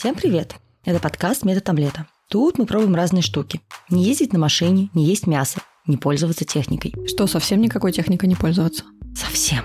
Всем привет! Это подкаст «Метод омлета». Тут мы пробуем разные штуки. Не ездить на машине, не есть мясо, не пользоваться техникой. Что, совсем никакой техникой не пользоваться? Совсем.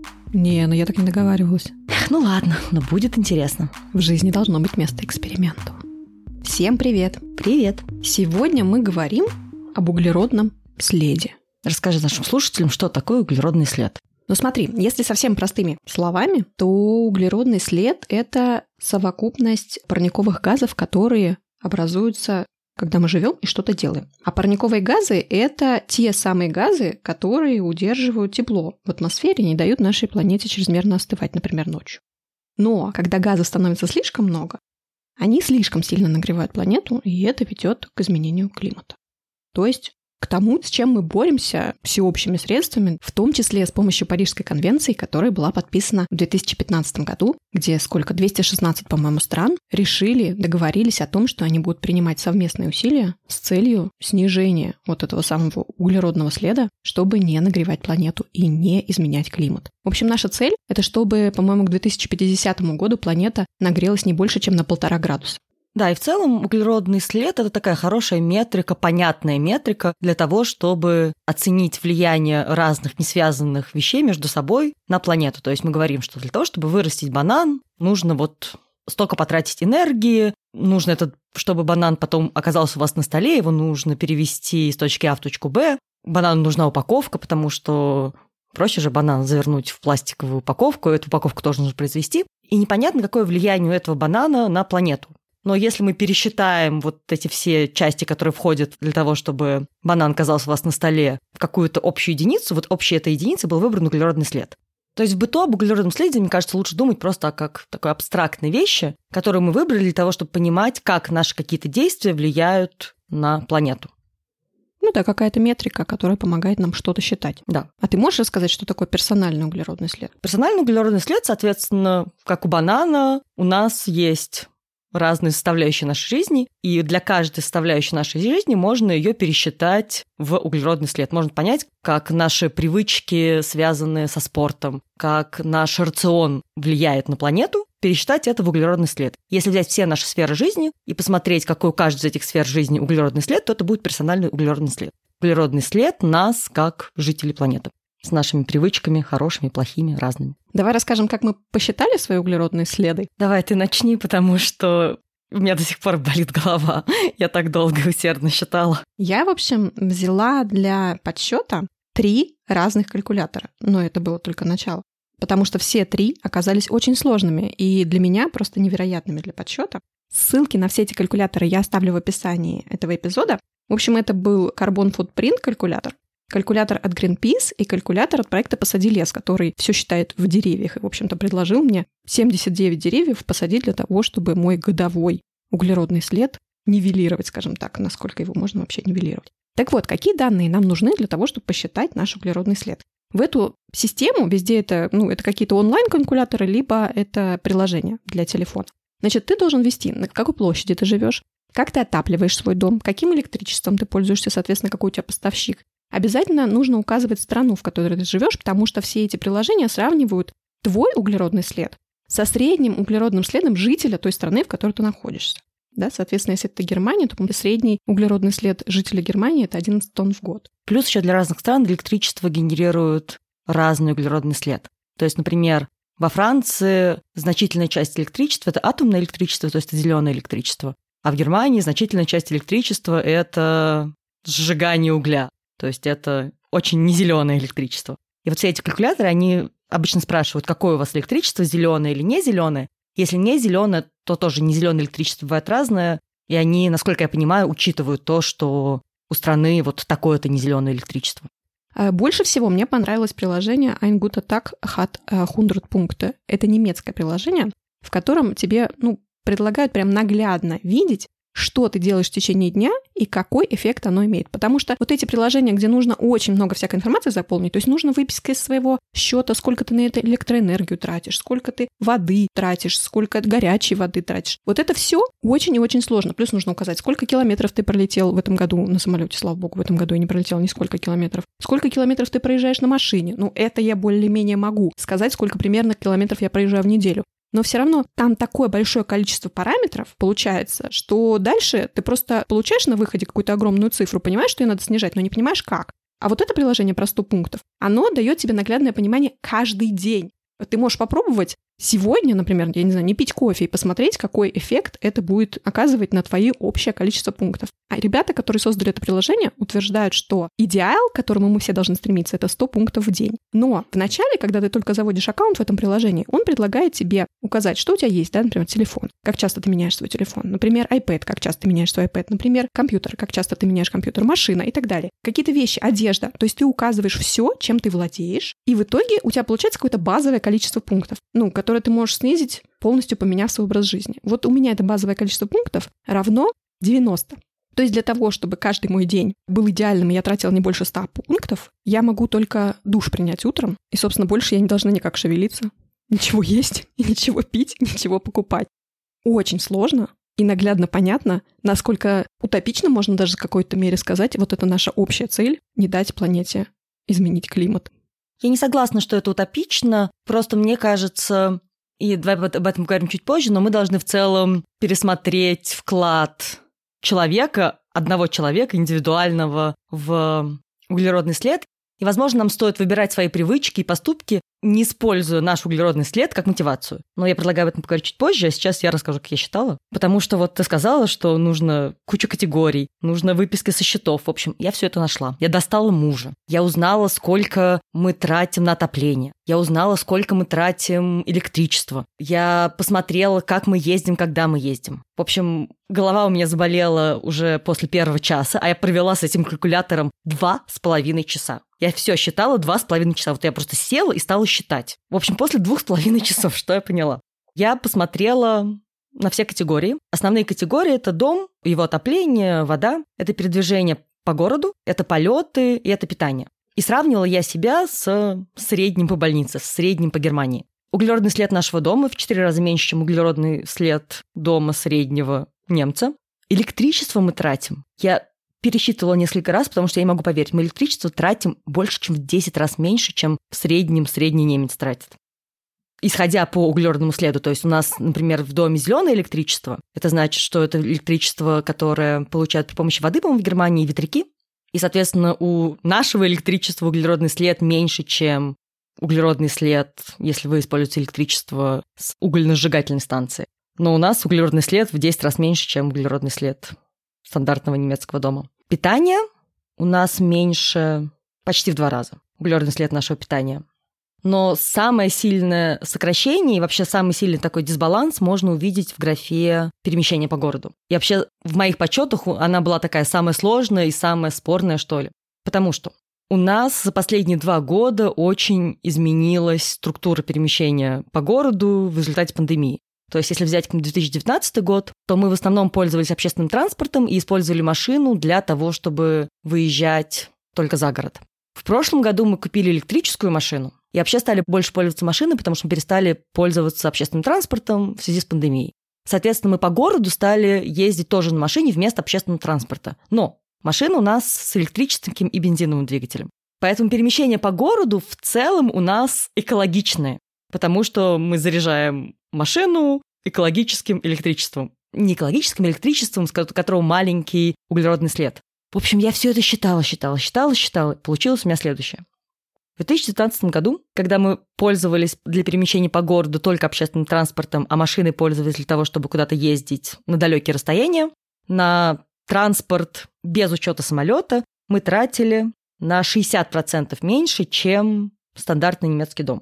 Не, я так не договаривалась. Ну ладно, но будет интересно. В жизни должно быть место эксперименту. Всем привет! Привет! Сегодня мы говорим об углеродном следе. Расскажи нашим слушателям, что такое углеродный след. Ну смотри, если совсем простыми словами, то углеродный след – это совокупность парниковых газов, которые образуются, когда мы живем и что-то делаем. А парниковые газы – это те самые газы, которые удерживают тепло в атмосфере и не дают нашей планете чрезмерно остывать, например, ночью. Но когда газов становится слишком много, они слишком сильно нагревают планету, и это ведет к изменению климата. То есть к тому, с чем мы боремся всеобщими средствами, в том числе с помощью Парижской конвенции, которая была подписана в 2015 году, где 216, по-моему, стран договорились о том, что они будут принимать совместные усилия с целью снижения вот этого самого углеродного следа, чтобы не нагревать планету и не изменять климат. В общем, наша цель – это чтобы, по-моему, к 2050 году планета нагрелась не больше, чем на 1,5 градуса. Да, и в целом углеродный след – это такая хорошая метрика, понятная метрика для того, чтобы оценить влияние разных несвязанных вещей между собой на планету. То есть мы говорим, что для того, чтобы вырастить банан, нужно вот столько потратить энергии, нужно это, чтобы банан потом оказался у вас на столе, его нужно перевести из точки А в точку Б. Банану нужна упаковка, потому что проще же банан завернуть в пластиковую упаковку, эту упаковку тоже нужно произвести. И непонятно, какое влияние у этого банана на планету. Но если мы пересчитаем вот эти все части, которые входят для того, чтобы банан оказался у вас на столе, в какую-то общую единицу, вот общей этой единицей был выбран углеродный след. То есть в быту об углеродном следе, мне кажется, лучше думать просто как такой абстрактной вещи, которую мы выбрали для того, чтобы понимать, как наши какие-то действия влияют на планету. Ну да, какая-то метрика, которая помогает нам что-то считать. Да. А ты можешь рассказать, что такое персональный углеродный след? Персональный углеродный след, соответственно, как у банана, у нас есть разные составляющие нашей жизни, и для каждой составляющей нашей жизни можно ее пересчитать в углеродный след. Можно понять, как наши привычки, связанные со спортом, как наш рацион влияет на планету, пересчитать это в углеродный след. Если взять все наши сферы жизни и посмотреть, какой у каждой из этих сфер жизни углеродный след, то это будет персональный углеродный след. Углеродный след нас, как жителей планеты, с нашими привычками, хорошими, плохими, разными. Давай расскажем, как мы посчитали свои углеродные следы. Давай ты начни, потому что у меня до сих пор болит голова. Я так долго и усердно считала. Я, в общем, взяла для подсчета 3 разных калькулятора. Но это было только начало. Потому что все 3 оказались очень сложными и для меня просто невероятными для подсчета. Ссылки на все эти калькуляторы я оставлю в описании этого эпизода. В общем, это был Carbon Footprint калькулятор, калькулятор от Greenpeace и калькулятор от проекта «Посади лес», который все считает в деревьях. И, в общем-то, предложил мне 79 деревьев посадить для того, чтобы мой годовой углеродный след нивелировать, скажем так, насколько его можно вообще нивелировать. Так вот, какие данные нам нужны для того, чтобы посчитать наш углеродный след? В эту систему везде это какие-то онлайн-калькуляторы, либо это приложение для телефона. Значит, ты должен ввести, на какой площади ты живешь, как ты отапливаешь свой дом, каким электричеством ты пользуешься, соответственно, какой у тебя поставщик. Обязательно нужно указывать страну, в которой ты живешь, потому что все эти приложения сравнивают твой углеродный след со средним углеродным следом жителя той страны, в которой ты находишься. Да, соответственно, если это Германия, то средний углеродный след жителя Германии – это 11 тонн в год. Плюс еще для разных стран электричество генерирует разный углеродный след. То есть, например, во Франции значительная часть электричества – это атомное электричество, то есть это зеленое электричество. А в Германии значительная часть электричества – это сжигание угля. То есть это очень незеленое электричество. И вот все эти калькуляторы, они обычно спрашивают, какое у вас электричество, зеленое или не зеленое. Если не зеленое, то тоже не зеленое электричество бывает разное. И они, насколько я понимаю, учитывают то, что у страны вот такое-то не зеленое электричество. Больше всего мне понравилось приложение Ein guter Tag hat 100 Punkte. Это немецкое приложение, в котором тебе предлагают прям наглядно видеть, что ты делаешь в течение дня и какой эффект оно имеет. Потому что вот эти приложения, где нужно очень много всякой информации заполнить, то есть нужно выписка из своего счета, сколько ты на это электроэнергию тратишь, сколько ты воды тратишь, сколько горячей воды тратишь. Вот это все очень и очень сложно. Плюс нужно указать, сколько километров ты пролетел в этом году на самолете. Слава богу, в этом году я не пролетела нисколько километров. Сколько километров ты проезжаешь на машине. Это я более-менее могу сказать, сколько примерно километров я проезжаю в неделю. Но все равно там такое большое количество параметров получается, что дальше ты просто получаешь на выходе какую-то огромную цифру, понимаешь, что ее надо снижать, но не понимаешь как. А вот это приложение про 100 пунктов, оно дает тебе наглядное понимание каждый день. Ты можешь попробовать сегодня, например, я не знаю, не пить кофе и посмотреть, какой эффект это будет оказывать на твои общее количество пунктов. А ребята, которые создали это приложение, утверждают, что идеал, к которому мы все должны стремиться, это 100 пунктов в день. Но вначале, когда ты только заводишь аккаунт в этом приложении, он предлагает тебе указать, что у тебя есть, да, например, телефон, как часто ты меняешь свой телефон, например, iPad, как часто ты меняешь свой iPad, например, компьютер, как часто ты меняешь компьютер, машина и так далее. Какие-то вещи, одежда. То есть ты указываешь все, чем ты владеешь, и в итоге у тебя получается какое-то базовое количество пунктов, которое ты можешь снизить, полностью поменяв свой образ жизни. Вот у меня это базовое количество пунктов равно 90. То есть для того, чтобы каждый мой день был идеальным, и я тратила не больше 100 пунктов, я могу только душ принять утром, и, собственно, больше я не должна никак шевелиться, ничего есть, и ничего пить, ничего покупать. Очень сложно и наглядно понятно, насколько утопично, можно даже в какой-то мере сказать, вот это наша общая цель — не дать планете изменить климат. Я не согласна, что это утопично, просто мне кажется, и давай об этом поговорим чуть позже, но мы должны в целом пересмотреть вклад человека, одного человека, индивидуального, в углеродный след. И, возможно, нам стоит выбирать свои привычки и поступки, не используя наш углеродный след как мотивацию. Но я предлагаю об этом поговорить чуть позже, а сейчас я расскажу, как я считала. Потому что вот ты сказала, что нужно кучу категорий, нужно выписки со счетов. В общем, я все это нашла. Я достала мужа. Я узнала, сколько мы тратим на отопление. Я узнала, сколько мы тратим электричество. Я посмотрела, как мы ездим, когда мы ездим. В общем, голова у меня заболела уже после первого часа, а я провела с этим калькулятором 2,5 часа. Я все считала 2,5 часа. Вот я просто села и стала считать. В общем, после 2,5 часов, что я поняла? Я посмотрела на все категории. Основные категории – это дом, его отопление, вода, это передвижение по городу, это полеты и это питание. И сравнивала я себя с средним по больнице, с средним по Германии. Углеродный след нашего дома в 4 раза меньше, чем углеродный след дома среднего немца. Электричество мы тратим. Я пересчитывала несколько раз, потому что я не могу поверить, мы электричество тратим больше, чем в 10 раз меньше, чем в среднем средний немец тратит. Исходя по углеродному следу, то есть у нас, например, в доме зеленое электричество, это значит, что это электричество, которое получают при помощи воды, по-моему, в Германии, ветряки, и, соответственно, у нашего электричества углеродный след меньше, чем углеродный след, если вы используете электричество с угольно-сжигательной станции. Но у нас углеродный след в 10 раз меньше, чем углеродный след стандартного немецкого дома. Питание у нас меньше почти в 2 раза. Углеродный след нашего питания. Но самое сильное сокращение и вообще самый сильный такой дисбаланс можно увидеть в графе перемещения по городу. И вообще в моих подсчетах она была такая самая сложная и самая спорная, что ли. Потому что у нас за последние 2 года очень изменилась структура перемещения по городу в результате пандемии. То есть если взять 2019 год, то мы в основном пользовались общественным транспортом и использовали машину для того, чтобы выезжать только за город. В прошлом году мы купили электрическую машину и вообще стали больше пользоваться машиной, потому что мы перестали пользоваться общественным транспортом в связи с пандемией. Соответственно, мы по городу стали ездить тоже на машине вместо общественного транспорта. Но машина у нас с электрическим и бензиновым двигателем. Поэтому перемещения по городу в целом у нас экологичные, потому что мы заряжаем машину экологическим электричеством. Не экологическим электричеством, с которого маленький углеродный след. В общем, я все это считала. Получилось у меня следующее. В 2019 году, когда мы пользовались для перемещения по городу только общественным транспортом, а машины пользовались для того, чтобы куда-то ездить на далекие расстояния, на транспорт без учета самолета мы тратили на 60% меньше, чем стандартный немецкий дом.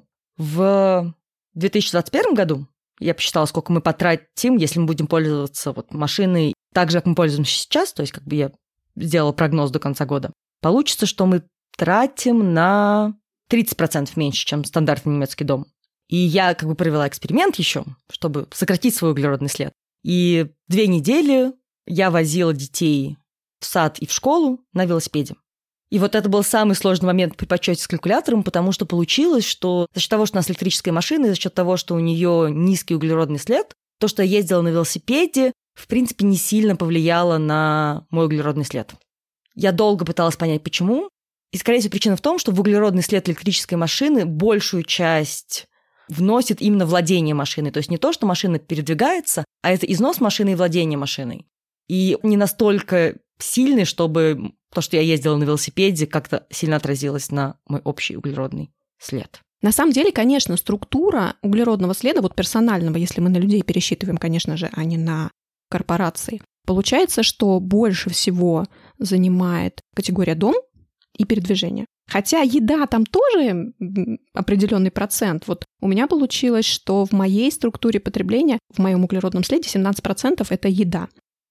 В 2021 году я посчитала, сколько мы потратим, если мы будем пользоваться машиной так же, как мы пользуемся сейчас, то есть как бы я сделала прогноз до конца года. Получится, что мы тратим на 30% меньше, чем стандартный немецкий дом. И я как бы провела эксперимент еще, чтобы сократить свой углеродный след. И 2 недели я возила детей в сад и в школу на велосипеде. И вот это был самый сложный момент при подсчете с калькулятором, потому что получилось, что за счет того, что у нас электрическая машина, и за счет того, что у нее низкий углеродный след, то, что я ездила на велосипеде, в принципе, не сильно повлияло на мой углеродный след. Я долго пыталась понять, почему. И, скорее всего, причина в том, что в углеродный след электрической машины большую часть вносит именно владение машиной. То есть не то, что машина передвигается, а это износ машины и владение машиной. И не настолько сильный, чтобы то, что я ездила на велосипеде, как-то сильно отразилось на мой общий углеродный след. На самом деле, конечно, структура углеродного следа, вот персонального, если мы на людей пересчитываем, конечно же, а не на корпорации, получается, что больше всего занимает категория дом и передвижение. Хотя еда там тоже определенный процент. Вот у меня получилось, что в моей структуре потребления, в моем углеродном следе 17% это еда.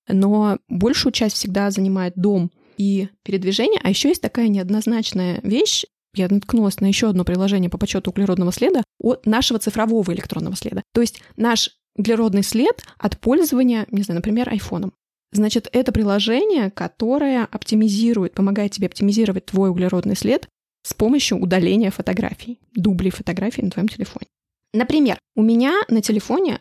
Но большую часть всегда занимает дом и передвижение. А еще есть такая неоднозначная вещь. Я наткнулась на еще одно приложение по подсчету углеродного следа от нашего цифрового электронного следа. То есть наш углеродный след от пользования, не знаю, например, айфоном. Значит, это приложение, которое оптимизирует, помогает тебе оптимизировать твой углеродный след с помощью удаления фотографий, дублей фотографий на твоем телефоне. Например, у меня на телефоне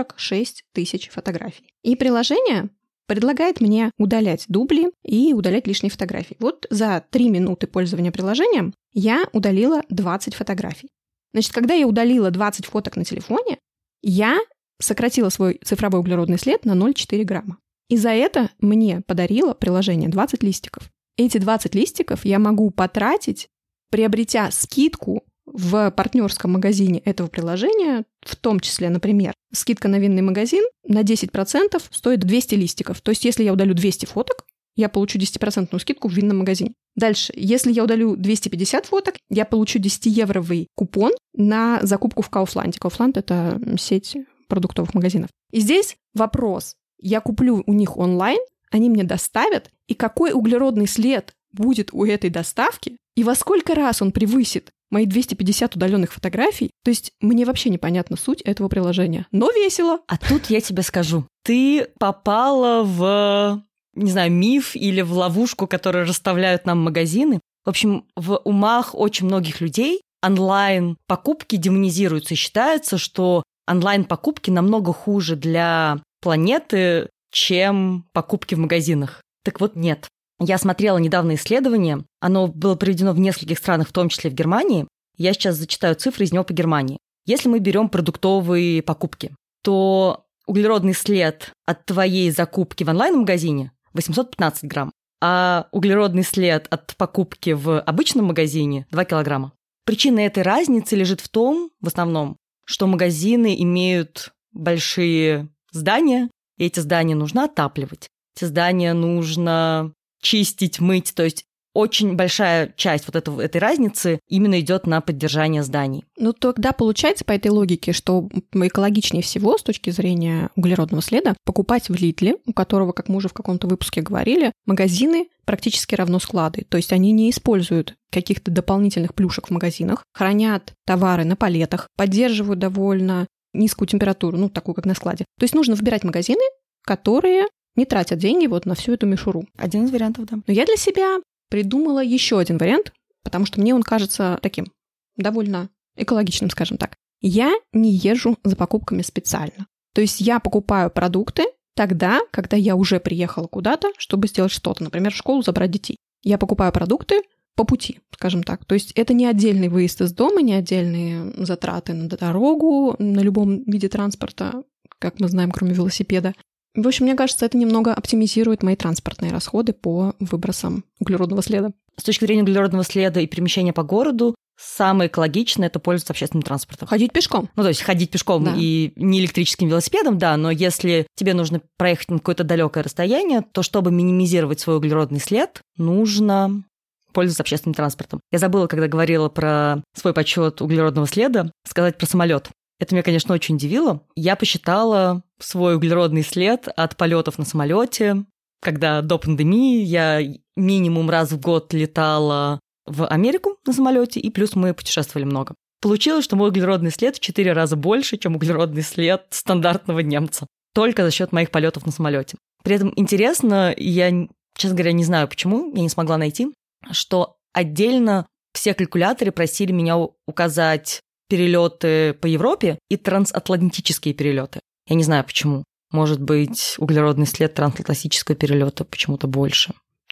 46 тысяч фотографий. И приложение предлагает мне удалять дубли и удалять лишние фотографии. Вот за 3 минуты пользования приложением я удалила 20 фотографий. Значит, когда я удалила 20 фоток на телефоне, я сократила свой цифровой углеродный след на 0,4 грамма. И за это мне подарило приложение 20 листиков. Эти 20 листиков я могу потратить, приобретя скидку в партнерском магазине этого приложения, в том числе, например, скидка на винный магазин на 10% стоит 200 листиков. То есть, если я удалю 200 фоток, я получу 10% скидку в винном магазине. Дальше, если я удалю 250 фоток, я получу 10-евровый купон на закупку в Kaufland. Kaufland — это сеть продуктовых магазинов. И здесь вопрос. Я куплю у них онлайн, они мне доставят, и какой углеродный след будет у этой доставки, и во сколько раз он превысит мои 250 удаленных фотографий. То есть мне вообще непонятна суть этого приложения. Но весело. А тут я тебе скажу. Ты попала в, не знаю, миф или в ловушку, которую расставляют нам магазины. В общем, в умах очень многих людей онлайн-покупки демонизируются. И считается, что онлайн-покупки намного хуже для планеты, чем покупки в магазинах. Так вот, нет. Я смотрела недавно исследование, оно было проведено в нескольких странах, в том числе в Германии. Я сейчас зачитаю цифры из него по Германии. Если мы берем продуктовые покупки, то углеродный след от твоей закупки в онлайн-магазине 815 грамм, а углеродный след от покупки в обычном магазине 2 килограмма. Причина этой разницы лежит в том, в основном, что магазины имеют большие здания, и эти здания нужно отапливать. Эти здания нужно чистить, мыть. То есть очень большая часть вот этой разницы именно идет на поддержание зданий. Ну, тогда получается по этой логике, что экологичнее всего с точки зрения углеродного следа покупать в Lidl, у которого, как мы уже в каком-то выпуске говорили, магазины практически равно склады. То есть они не используют каких-то дополнительных плюшек в магазинах, хранят товары на палетах, поддерживают довольно низкую температуру, ну, такую, как на складе. То есть нужно выбирать магазины, которые не тратят деньги вот на всю эту мишуру. Один из вариантов, да. Но я для себя придумала еще один вариант, потому что мне он кажется таким довольно экологичным, скажем так. Я не езжу за покупками специально. То есть я покупаю продукты тогда, когда я уже приехала куда-то, чтобы сделать что-то, например, в школу забрать детей. Я покупаю продукты по пути, скажем так. То есть это не отдельный выезд из дома, не отдельные затраты на дорогу, на любом виде транспорта, как мы знаем, кроме велосипеда. В общем, мне кажется, это немного оптимизирует мои транспортные расходы по выбросам углеродного следа. С точки зрения углеродного следа и перемещения по городу, самое экологичное – это пользоваться общественным транспортом. Ходить пешком. Ну, то есть ходить пешком, да. И не электрическим велосипедом, да, но если тебе нужно проехать на какое-то далекое расстояние, то чтобы минимизировать свой углеродный след, нужно пользоваться общественным транспортом. Я забыла, когда говорила про свой подсчет углеродного следа, сказать про самолет. Это меня, конечно, очень удивило. Я посчитала свой углеродный след от полетов на самолете, когда до пандемии я минимум раз в год летала в Америку на самолете, и плюс мы путешествовали много. Получилось, что мой углеродный след в 4 раза больше, чем углеродный след стандартного немца. Только за счет моих полетов на самолете. При этом интересно, я, честно говоря, не знаю почему, я не смогла найти, что отдельно все калькуляторы просили меня указать перелеты по Европе и трансатлантические перелеты. Я не знаю почему. Может быть, углеродный след трансатлантического перелета почему-то больше,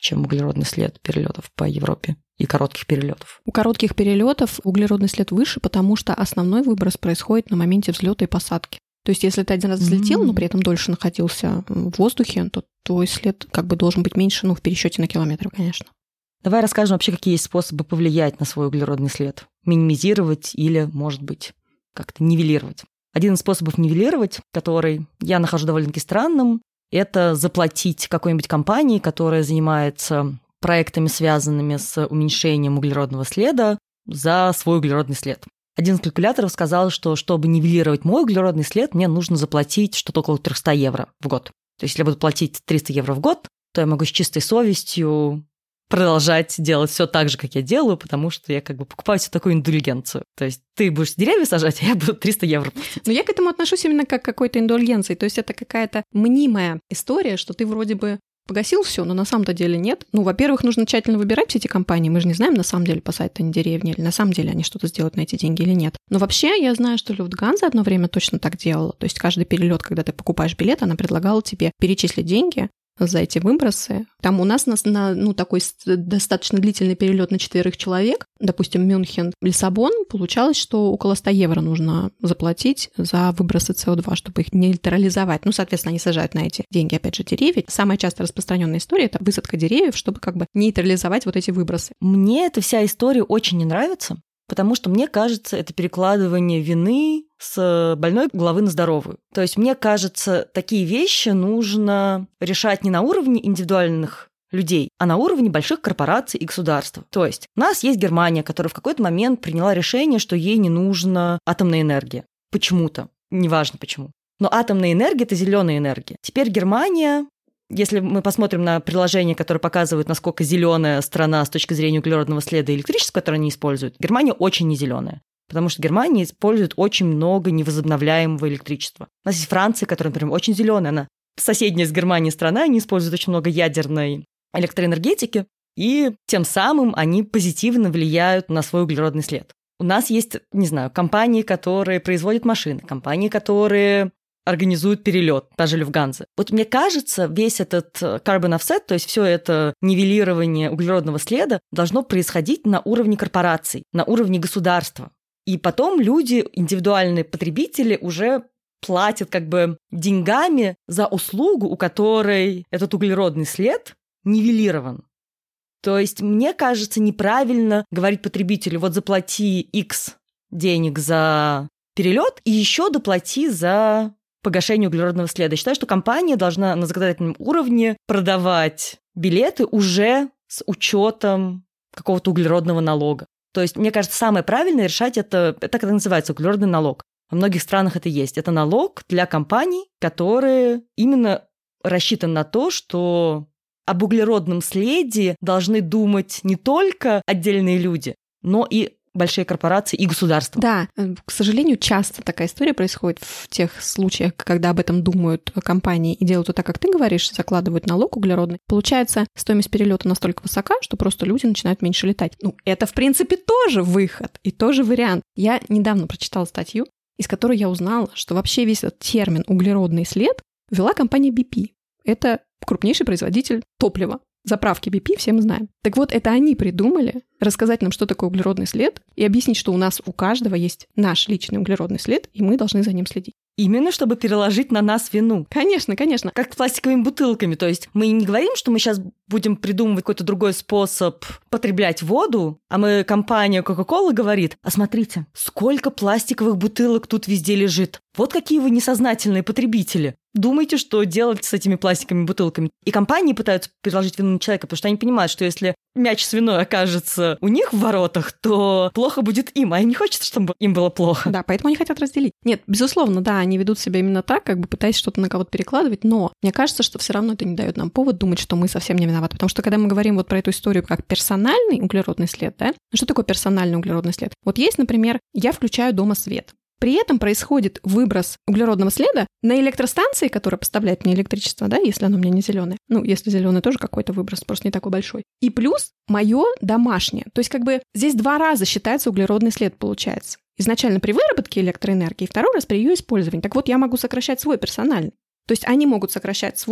чем углеродный след перелетов по Европе и коротких перелетов? У коротких перелетов углеродный след выше, потому что основной выброс происходит на моменте взлета и посадки. То есть, если ты один раз взлетел, но при этом дольше находился в воздухе, то твой след как бы должен быть меньше, в пересчете на километры, конечно. Давай расскажем вообще, какие есть способы повлиять на свой углеродный след. Минимизировать или, может быть, как-то нивелировать. Один из способов нивелировать, который я нахожу довольно-таки странным, это заплатить какой-нибудь компании, которая занимается проектами, связанными с уменьшением углеродного следа, за свой углеродный след. Один из калькуляторов сказал, что чтобы нивелировать мой углеродный след, мне нужно заплатить что-то около 300 евро в год. То есть, если я буду платить 300 евро в год, то я могу с чистой совестью продолжать делать все так же, как я делаю, потому что я как бы покупаю себе такую индульгенцию. То есть ты будешь деревья сажать, а я буду 300 евро платить. Но я к этому отношусь именно как к какой-то индульгенции. То есть это какая-то мнимая история, что ты вроде бы погасил все, но на самом-то деле нет. Во-первых, нужно тщательно выбирать все эти компании. Мы же не знаем, на самом деле посадят они деревни, или на самом деле они что-то сделают на эти деньги или нет. Но вообще я знаю, что Люфтганза одно время точно так делала. То есть каждый перелет, когда ты покупаешь билет, она предлагала тебе перечислить деньги за эти выбросы. Там у нас на такой достаточно длительный перелет на 4 человек, допустим, Мюнхен-Лиссабон, получалось, что около 100 евро нужно заплатить за выбросы СО2, чтобы их нейтрализовать. Соответственно, они сажают на эти деньги, опять же, деревья. Самая часто распространенная история – это высадка деревьев, чтобы как бы нейтрализовать вот эти выбросы. Мне эта вся история очень не нравится, потому что, мне кажется, это перекладывание вины с больной головы на здоровую. То есть, мне кажется, такие вещи нужно решать не на уровне индивидуальных людей, а на уровне больших корпораций и государств. То есть, у нас есть Германия, которая в какой-то момент приняла решение, что ей не нужна атомная энергия. Почему-то. Неважно почему. Но атомная энергия – это зеленая энергия. Теперь Германия... Если мы посмотрим на приложение, которое показывает, насколько зеленая страна с точки зрения углеродного следа и электричества, которое они используют, Германия очень не зеленая, потому что Германия использует очень много невозобновляемого электричества. У нас есть Франция, которая, например, очень зеленая, она соседняя с Германией страна, они используют очень много ядерной электроэнергетики, и тем самым они позитивно влияют на свой углеродный след. У нас есть, не знаю, компании, которые производят машины, компании, которые организуют перелет, даже Люфтганза. Вот мне кажется, весь этот carbon offset, то есть все это нивелирование углеродного следа должно происходить на уровне корпораций, на уровне государства. И потом люди, индивидуальные потребители, уже платят как бы деньгами за услугу, у которой этот углеродный след нивелирован. То есть мне кажется неправильно говорить потребителю: вот заплати X денег за перелет и еще доплати за погашение углеродного следа. Я считаю, что компания должна на законодательном уровне продавать билеты уже с учетом какого-то углеродного налога. То есть, мне кажется, самое правильное решать это как это называется, углеродный налог. Во многих странах это есть. Это налог для компаний, которые именно рассчитаны на то, что об углеродном следе должны думать не только отдельные люди, но и большие корпорации и государства. Да, к сожалению, часто такая история происходит в тех случаях, когда об этом думают компании и делают вот так, как ты говоришь, закладывают налог углеродный. Получается, стоимость перелета настолько высока, что просто люди начинают меньше летать. Это, в принципе, тоже выход и тоже вариант. Я недавно прочитала статью, из которой я узнала, что вообще весь этот термин «углеродный след» ввела компания BP. Это крупнейший производитель топлива. Заправки BP все мы знаем. Так вот, это они придумали рассказать нам, что такое углеродный след, и объяснить, что у нас у каждого есть наш личный углеродный след, и мы должны за ним следить. Именно чтобы переложить на нас вину. Конечно, конечно. Как с пластиковыми бутылками. То есть мы не говорим, что мы сейчас будем придумывать какой-то другой способ потреблять воду, а мы, компания Coca-Cola говорит: а смотрите, сколько пластиковых бутылок тут везде лежит. Вот какие вы несознательные потребители. Думайте, что делать с этими пластиковыми бутылками. И компании пытаются переложить вину на человека, потому что они понимают, что если мяч с виной окажется у них в воротах, то плохо будет им, а им не хочется, чтобы им было плохо. Да, поэтому они хотят разделить. Нет, безусловно, да, они ведут себя именно так, как бы пытаясь что-то на кого-то перекладывать, но мне кажется, что все равно это не дает нам повод думать, что мы совсем не виноваты. Потому что когда мы говорим вот про эту историю как персональный углеродный след, да, что такое персональный углеродный след? Вот есть, например, я включаю дома свет. При этом происходит выброс углеродного следа на электростанции, которая поставляет мне электричество, да, если оно у меня не зеленое. Если зеленый тоже какой-то выброс, просто не такой большой. И плюс мое домашнее. То есть как бы здесь 2 раза считается углеродный след, получается. Изначально при выработке электроэнергии, и 2-й раз при ее использовании. Так вот, я могу сокращать свой персональный. То есть они могут сокращать свой,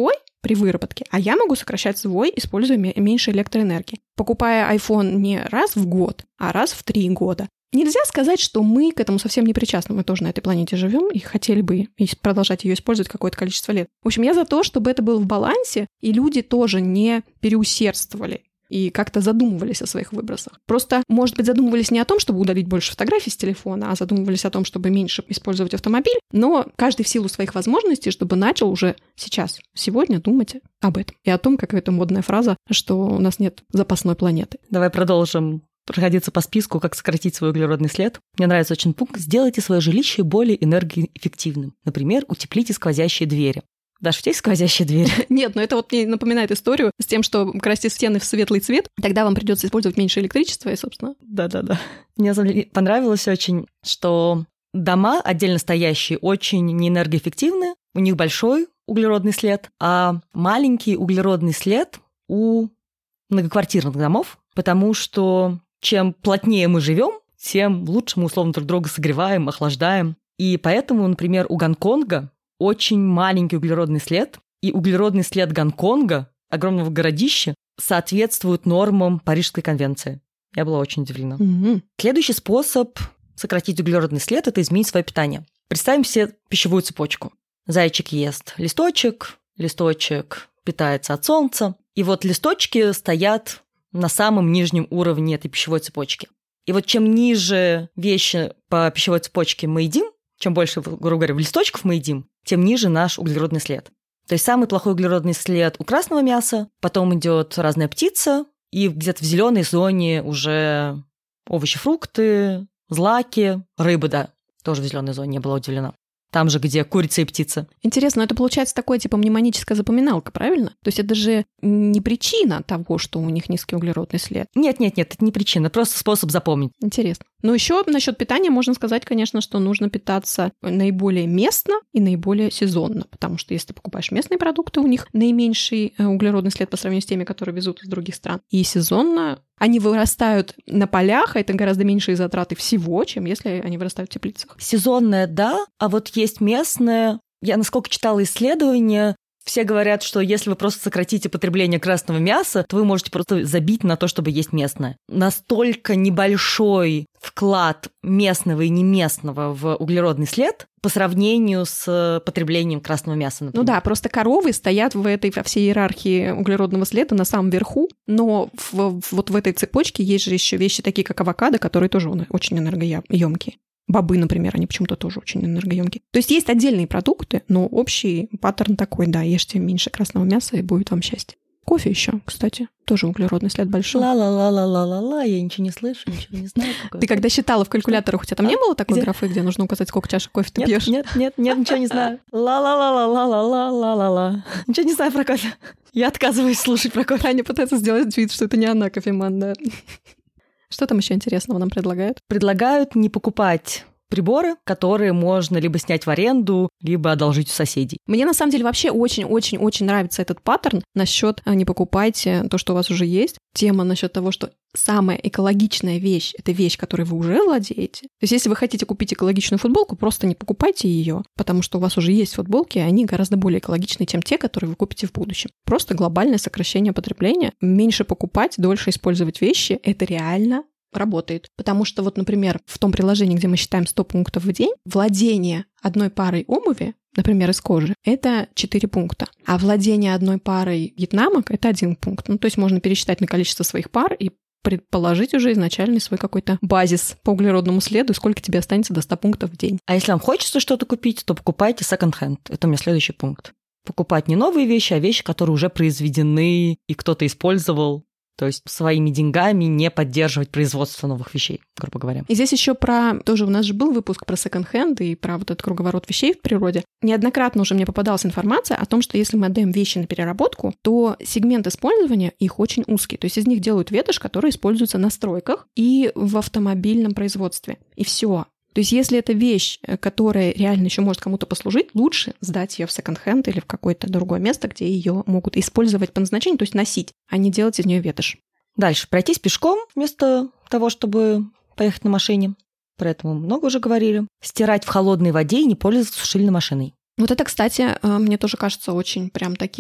при выработке, а я могу сокращать свой, используя меньше электроэнергии, покупая iPhone не раз в год, а раз в 3 года. Нельзя сказать, что мы к этому совсем не причастны. Мы тоже на этой планете живем и хотели бы продолжать ее использовать какое-то количество лет. В общем, я за то, чтобы это было в балансе, и люди тоже не переусердствовали и как-то задумывались о своих выбросах. Просто, может быть, задумывались не о том, чтобы удалить больше фотографий с телефона, а задумывались о том, чтобы меньше использовать автомобиль, но каждый в силу своих возможностей, чтобы начал уже сейчас, сегодня думать об этом. И о том, как эта модная фраза, что у нас нет запасной планеты. Давай продолжим проходиться по списку, как сократить свой углеродный след. Мне нравится очень пункт «Сделайте свое жилище более энергоэффективным». Например, утеплите сквозящие двери. Даш, у тебя есть сквозящие двери? Нет, но это вот мне напоминает историю с тем, что красить стены в светлый цвет, тогда вам придется использовать меньше электричества, и, собственно... Да-да-да. Мне понравилось очень, что дома отдельно стоящие очень неэнергоэффективны, у них большой углеродный след, а маленький углеродный след у многоквартирных домов, потому что чем плотнее мы живем, тем лучше мы условно друг друга согреваем, охлаждаем. И поэтому, например, у Гонконга очень маленький углеродный след, и углеродный след Гонконга, огромного городища, соответствует нормам Парижской конвенции. Я была очень удивлена. Следующий способ сократить углеродный след – это изменить свое питание. Представим себе пищевую цепочку. Зайчик ест листочек, листочек питается от солнца, и вот листочки стоят на самом нижнем уровне этой пищевой цепочки. И вот чем ниже вещи по пищевой цепочке мы едим, чем больше, грубо говоря, листочков мы едим, тем ниже наш углеродный след. То есть самый плохой углеродный след у красного мяса, потом идет разная птица, и где-то в зеленой зоне уже овощи, фрукты, злаки, рыба, да, тоже в зеленой зоне, не была удивлена. Там же, где курица и птица. Интересно, но это получается такое, типа, мнемоническая запоминалка, правильно? То есть это же не причина того, что у них низкий углеродный след. Нет, это не причина, просто способ запомнить. Интересно. Но еще насчет питания можно сказать, конечно, что нужно питаться наиболее местно и наиболее сезонно, потому что если ты покупаешь местные продукты, у них наименьший углеродный след по сравнению с теми, которые везут из других стран. И сезонно они вырастают на полях, а это гораздо меньшие затраты всего, чем если они вырастают в теплицах. Сезонное, да, а вот есть местное. Я, насколько читала исследования, все говорят, что если вы просто сократите потребление красного мяса, то вы можете просто забить на то, чтобы есть местное. Настолько небольшой вклад местного и неместного в углеродный след по сравнению с потреблением красного мяса, например. Ну да, просто коровы стоят во всей иерархии углеродного следа на самом верху, но вот в этой цепочке есть же еще вещи такие, как авокадо, которые тоже очень энергоемкие. Бобы, например, они почему-то тоже очень энергоемкие. То есть есть отдельные продукты, но общий паттерн такой, да, ешьте меньше красного мяса, и будет вам счастье. Кофе еще, кстати, тоже углеродный след большой. Ла-ла-ла-ла-ла-ла-ла, я ничего не слышу, ничего не знаю. Ты когда считала в калькуляторах, у тебя там не было такой графы, где нужно указать, сколько чашек кофе ты пьешь? Нет, ничего не знаю. Ла-ла-ла-ла-ла-ла-ла-ла-ла. Ничего не знаю про кофе. Я отказываюсь слушать про кофе. Аня пытается сделать вид, что это не она кофеман, да. Что там еще интересного нам предлагают? Предлагают не покупать приборы, которые можно либо снять в аренду, либо одолжить у соседей. Мне на самом деле вообще очень-очень-очень нравится этот паттерн насчет не покупайте то, что у вас уже есть. Тема насчет того, что самая экологичная вещь — это вещь, которой вы уже владеете. То есть если вы хотите купить экологичную футболку, просто не покупайте ее, потому что у вас уже есть футболки, и они гораздо более экологичны, чем те, которые вы купите в будущем. Просто глобальное сокращение потребления. Меньше покупать, дольше использовать вещи — это реально работает. Потому что вот, например, в том приложении, где мы считаем 100 пунктов в день, владение одной парой обуви, например, из кожи, это 4 пункта. А владение одной парой вьетнамок — это 1 пункт. Ну, то есть можно пересчитать на количество своих пар и предположить уже изначальный свой какой-то базис по углеродному следу, сколько тебе останется до 100 пунктов в день. А если вам хочется что-то купить, то покупайте секонд-хенд. Это у меня следующий пункт. Покупать не новые вещи, а вещи, которые уже произведены и кто-то использовал. То есть своими деньгами не поддерживать производство новых вещей, грубо говоря. И здесь еще тоже у нас же был выпуск про секонд-хенд и про вот этот круговорот вещей в природе. Неоднократно уже мне попадалась информация о том, что если мы отдаем вещи на переработку, то сегмент использования их очень узкий. То есть из них делают ветошь, который используется на стройках и в автомобильном производстве. И все. То есть если это вещь, которая реально еще может кому-то послужить, лучше сдать ее в секонд-хенд или в какое-то другое место, где ее могут использовать по назначению, то есть носить, а не делать из нее ветошь. Дальше. Пройтись пешком вместо того, чтобы поехать на машине. Про это мы много уже говорили. Стирать в холодной воде и не пользоваться сушильной машиной. Вот это, кстати, мне тоже кажется очень прям таким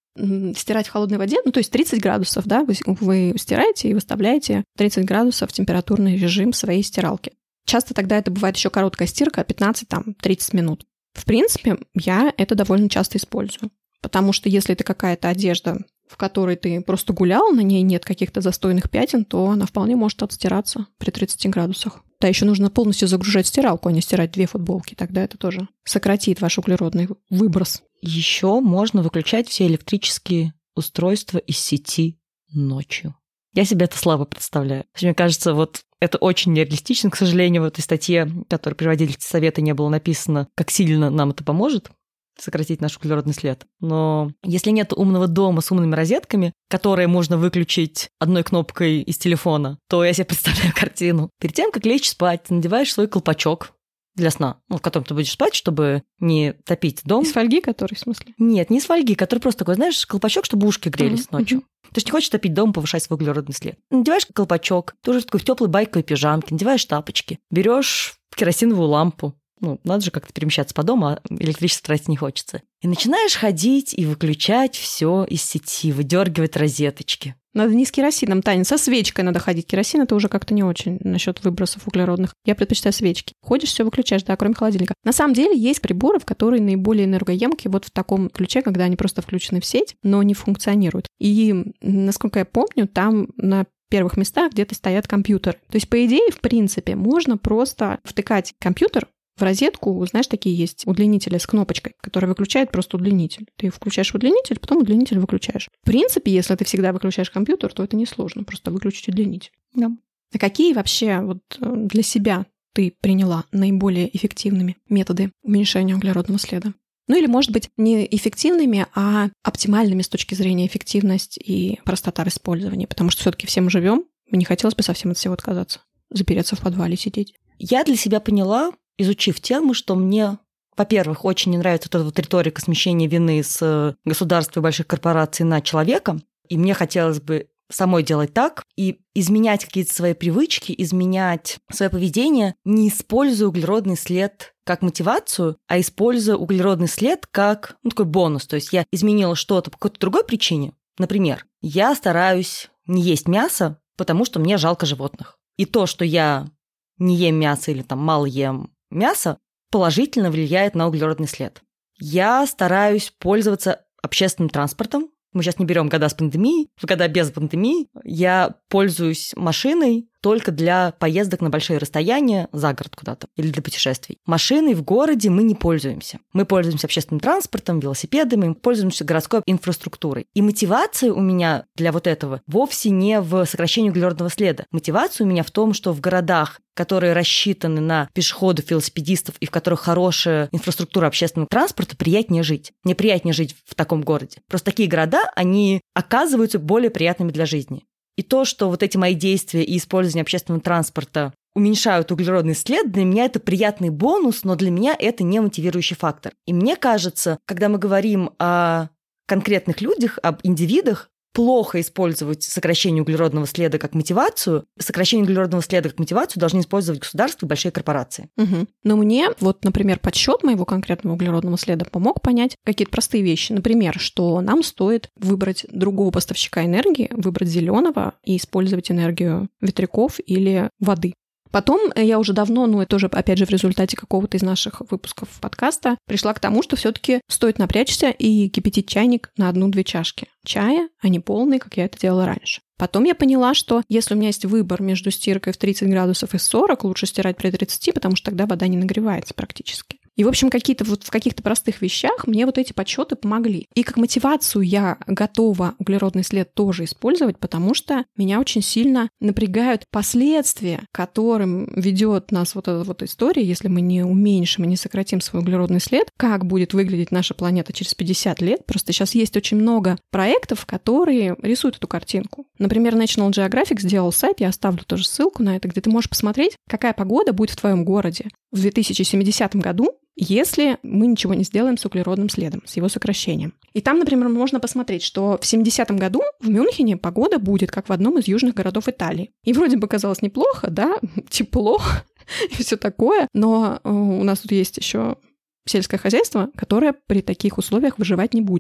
стирать в холодной воде, ну, то есть 30 градусов, да, вы стираете и выставляете 30 градусов температурный режим своей стиралки. Часто тогда это бывает еще короткая стирка, 15-30 минут. В принципе, я это довольно часто использую, потому что если это какая-то одежда, в которой ты просто гулял, на ней нет каких-то застойных пятен, то она вполне может отстираться при 30 градусах. Да, еще нужно полностью загружать стиралку, а не стирать 2 футболки. Тогда это тоже сократит ваш углеродный выброс. Еще можно выключать все электрические устройства из сети ночью. Я себе это слабо представляю. Мне кажется, вот это очень нереалистично. К сожалению, в этой статье, которую приводили советы, не было написано, как сильно нам это поможет сократить наш углеродный след. Но если нет умного дома с умными розетками, которые можно выключить одной кнопкой из телефона, то я себе представляю картину. Перед тем, как лечь спать, ты надеваешь свой колпачок для сна, в котором ты будешь спать, чтобы не топить дом. Из фольги, который, в смысле? Нет, не из фольги, который просто такой, знаешь, колпачок, чтобы ушки грелись ночью. Ты же не хочешь топить дом, повышать свой углеродный след. Надеваешь колпачок, ты уже такой в теплой байковой пижамке, надеваешь тапочки, берешь керосиновую лампу. Надо же как-то перемещаться по дому, а электричество тратить не хочется. И начинаешь ходить и выключать все из сети, выдергивать розеточки. Надо не с керосином, Таня, со свечкой надо ходить. Керосин — это уже как-то не очень насчет выбросов углеродных. Я предпочитаю свечки. Ходишь, все выключаешь, да, кроме холодильника. На самом деле есть приборы, которые наиболее энергоемкие вот в таком ключе, когда они просто включены в сеть, но не функционируют. И, насколько я помню, там на первых местах где-то стоят компьютеры. То есть, по идее, в принципе, можно просто втыкать компьютер в розетку, знаешь, такие есть удлинители с кнопочкой, которая выключает просто удлинитель. Ты включаешь удлинитель, потом удлинитель выключаешь. В принципе, если ты всегда выключаешь компьютер, то это несложно, просто выключить удлинитель. Да. А какие вообще вот для себя ты приняла наиболее эффективными методы уменьшения углеродного следа? Ну или, может быть, не эффективными, а оптимальными с точки зрения эффективности и простота использования, потому что все-таки все мы живем, и не хотелось бы совсем от всего отказаться, запереться в подвале сидеть. Я для себя поняла, изучив тему, что мне, во-первых, очень не нравится вот эта вот риторика смещения вины с государства и больших корпораций на человека, и мне хотелось бы самой делать так и изменять какие-то свои привычки, изменять свое поведение, не используя углеродный след как мотивацию, а используя углеродный след как такой бонус. То есть я изменила что-то по какой-то другой причине. Например, я стараюсь не есть мясо, потому что мне жалко животных. И то, что я не ем мясо или там мало ем мясо, положительно влияет на углеродный след. Я стараюсь пользоваться общественным транспортом. Мы сейчас не берем года с пандемией. В года без пандемии я пользуюсь машиной только для поездок на большие расстояния за город куда-то или для путешествий. Машиной в городе мы не пользуемся. Мы пользуемся общественным транспортом, велосипедами, мы пользуемся городской инфраструктурой. И мотивация у меня для вот этого вовсе не в сокращении углеродного следа. Мотивация у меня в том, что в городах, которые рассчитаны на пешеходов, велосипедистов и в которых хорошая инфраструктура общественного транспорта, приятнее жить. Мне приятнее жить в таком городе. Просто такие города, они оказываются более приятными для жизни. И то, что вот эти мои действия и использование общественного транспорта уменьшают углеродный след, для меня это приятный бонус, но для меня это не мотивирующий фактор. И мне кажется, когда мы говорим о конкретных людях, об индивидах, плохо использовать сокращение углеродного следа как мотивацию. Сокращение углеродного следа как мотивацию должны использовать государства и большие корпорации. Угу. Но мне, вот, например, подсчет моего конкретного углеродного следа помог понять какие-то простые вещи. Например, что нам стоит выбрать другого поставщика энергии, выбрать зеленого и использовать энергию ветряков или воды. Потом я уже давно, это тоже, опять же, в результате какого-то из наших выпусков подкаста, пришла к тому, что все-таки стоит напрячься и кипятить чайник на 1-2 чашки чая, а не полный, как я это делала раньше. Потом я поняла, что если у меня есть выбор между стиркой в 30 градусов и 40, лучше стирать при 30, потому что тогда вода не нагревается практически. И, в общем, в каких-то простых вещах мне вот эти подсчеты помогли. И как мотивацию я готова углеродный след тоже использовать, потому что меня очень сильно напрягают последствия, к которым ведет нас вот эта вот история, если мы не уменьшим и не сократим свой углеродный след, как будет выглядеть наша планета через 50 лет. Просто сейчас есть очень много проектов, которые рисуют эту картинку. Например, National Geographic сделал сайт, я оставлю тоже ссылку на это, где ты можешь посмотреть, какая погода будет в твоем городе в 2070 году, если мы ничего не сделаем с углеродным следом, с его сокращением. И там, например, можно посмотреть, что в 70-м году в Мюнхене погода будет, как в одном из южных городов Италии. И вроде бы казалось неплохо, да, тепло и все такое, но у нас тут есть еще сельское хозяйство, которое при таких условиях выживать не будет.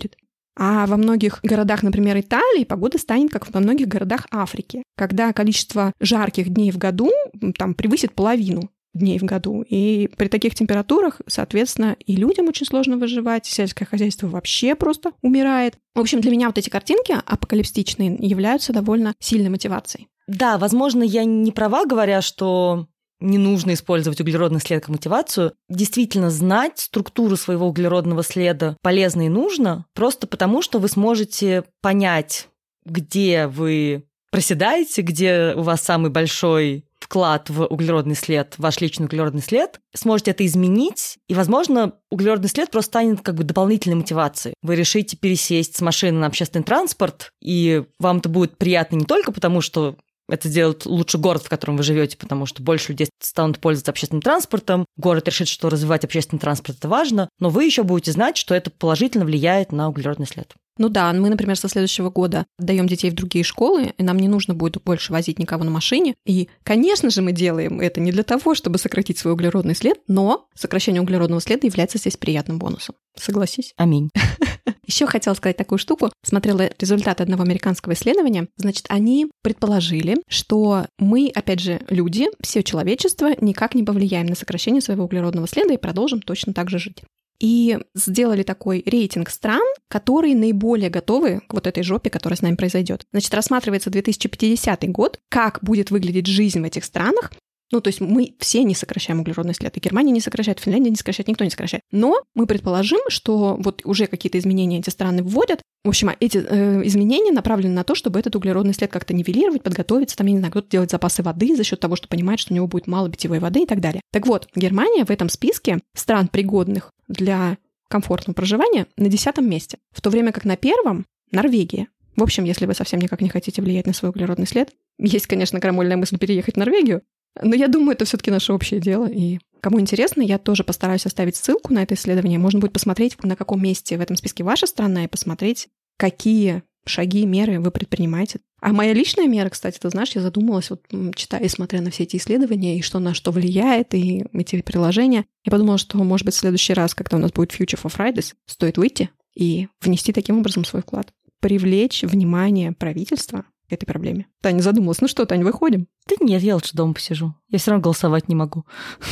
А во многих городах, например, Италии, погода станет, как во многих городах Африки, когда количество жарких дней в году там превысит половину дней в году. И при таких температурах, соответственно, и людям очень сложно выживать, и сельское хозяйство вообще просто умирает. В общем, для меня вот эти картинки апокалиптичные являются довольно сильной мотивацией. Да, возможно, я не права, говоря, что не нужно использовать углеродный след как мотивацию. Действительно, знать структуру своего углеродного следа полезно и нужно, просто потому, что вы сможете понять, где вы проседаете, где у вас самый большой вклад в углеродный след, ваш личный углеродный след, сможете это изменить, и, возможно, углеродный след просто станет как бы дополнительной мотивацией. Вы решите пересесть с машины на общественный транспорт, и вам это будет приятно не только потому, что это сделает лучше город, в котором вы живете, потому что больше людей станут пользоваться общественным транспортом, город решит, что развивать общественный транспорт – это важно, но вы еще будете знать, что это положительно влияет на углеродный след. Ну да, мы, например, со следующего года отдаем детей в другие школы, и нам не нужно будет больше возить никого на машине. И, конечно же, мы делаем это не для того, чтобы сократить свой углеродный след, но сокращение углеродного следа является здесь приятным бонусом. Согласись? Аминь. Еще хотела сказать такую штуку. Смотрела результаты одного американского исследования. Значит, они предположили, что мы, опять же, люди, все человечество, никак не повлияем на сокращение своего углеродного следа и продолжим точно так же жить. И сделали такой рейтинг стран, которые наиболее готовы к вот этой жопе, которая с нами произойдет. Значит, рассматривается 2050 год, как будет выглядеть жизнь в этих странах. Ну, то есть мы все не сокращаем углеродный след. И Германия не сокращает, Финляндия не сокращает, никто не сокращает. Но мы предположим, что вот уже какие-то изменения эти страны вводят. В общем, эти изменения направлены на то, чтобы этот углеродный след как-то нивелировать, подготовиться. Там, я не знаю, кто-то делает запасы воды за счет того, что понимает, что у него будет мало питьевой воды и так далее. Так вот, Германия в этом списке стран, пригодных для комфортного проживания, на 10-м месте. В то время как на 1-м Норвегия. В общем, если вы совсем никак не хотите влиять на свой углеродный след, есть, конечно, крамольная мысль переехать в Норвегию, но я думаю, это все-таки наше общее дело. И кому интересно, я тоже постараюсь оставить ссылку на это исследование. Можно будет посмотреть, на каком месте в этом списке ваша страна, и посмотреть, какие шаги, меры вы предпринимаете. А моя личная мера, кстати, ты знаешь, я задумалась, вот читая и смотря на все эти исследования, и что на что влияет, и эти приложения, я подумала, что, может быть, в следующий раз, когда у нас будет Future for Fridays, стоит выйти и внести таким образом свой вклад. Привлечь внимание правительства к этой проблеме. Таня задумалась, ну что, Тань, выходим? Да нет, я лучше дома посижу. Я все равно голосовать не могу.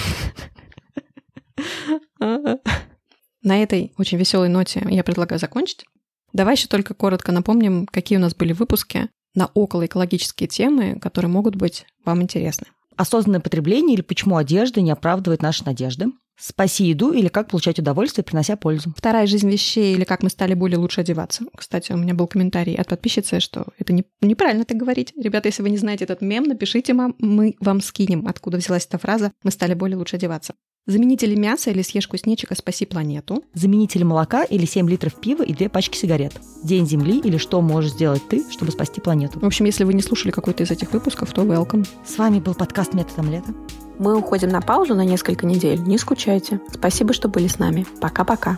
На этой очень веселой ноте я предлагаю закончить. Давай еще только коротко напомним, какие у нас были выпуски на околоэкологические темы, которые могут быть вам интересны. Осознанное потребление или почему одежда не оправдывает наши надежды. Спаси еду или как получать удовольствие, принося пользу. Вторая жизнь вещей или как мы стали более лучше одеваться. Кстати, у меня был комментарий от подписчицы, что это неправильно так говорить. Ребята, если вы не знаете этот мем, напишите нам, мы вам скинем, откуда взялась эта фраза «мы стали более лучше одеваться». Заменители мяса или съешь куснечика, спаси планету. Заменители молока или 7 литров пива и 2 пачки сигарет. День Земли или что можешь сделать ты, чтобы спасти планету. В общем, если вы не слушали какой-то из этих выпусков, то welcome. С вами был подкаст «Методом лета». Мы уходим на паузу на несколько недель. Не скучайте. Спасибо, что были с нами. Пока-пока.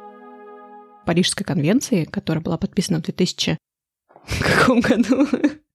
Парижской конвенции, которая была подписана в 2000 каком году?